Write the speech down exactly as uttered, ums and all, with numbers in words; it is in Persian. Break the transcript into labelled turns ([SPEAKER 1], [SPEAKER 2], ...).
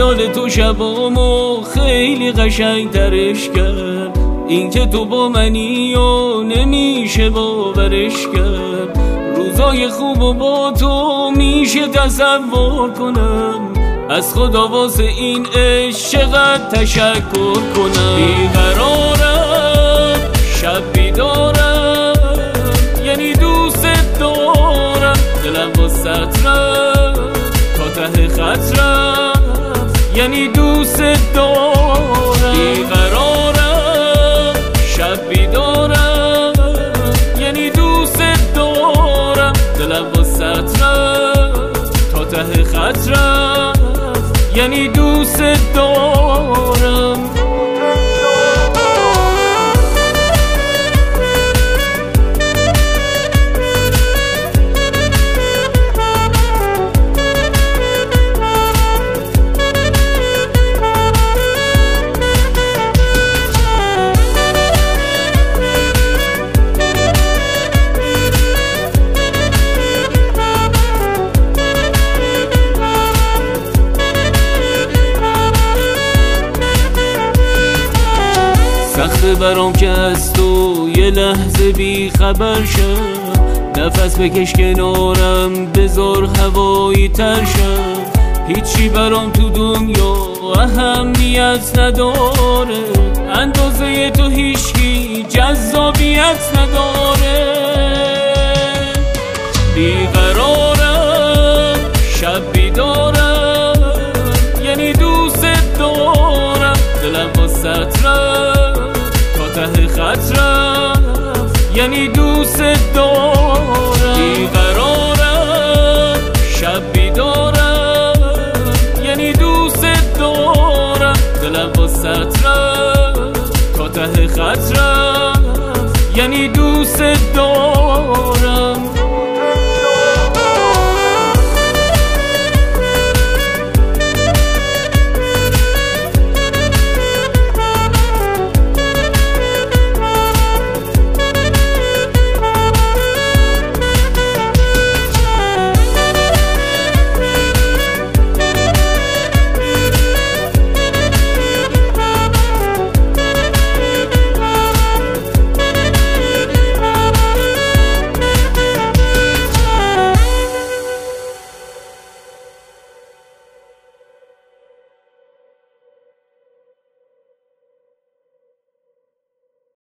[SPEAKER 1] وصال تو شبامو خیلی قشنگ ترش کرد، این که تو با منی و نمیشه باورش کرد. روزای خوب و با تو میشه تصور کنم، از خدا واسه این عشق چقدر تشکر کنم. بیقرارم شب بیدارم، یعنی دوست دارم، دلم واسه رفت تا ته خط رفت، یعنی دوست دارم. بیقرارم شب بیدارم، یعنی دوست دارم، دلم واسه رفت تا ته خط رفت، یعنی دوست دارم. سخته برام که از تو یه لحظه بی خبر شم، نفس بکش کنارم بذار هوایی تر شم. هیچی برام تو دنیا اهمیت نداره، اندازه تو هیچکی جذابیت نداره. بیقرارم شب بیدارم، یعنی دوست دارم، دلم واسه رفت ته خط رفت، یعنی دوست دارم. بیقرارم شب بیدارم، یعنی دوست دارم، دلم واسه رفت تا ته خط رفت، یعنی دوست دارم.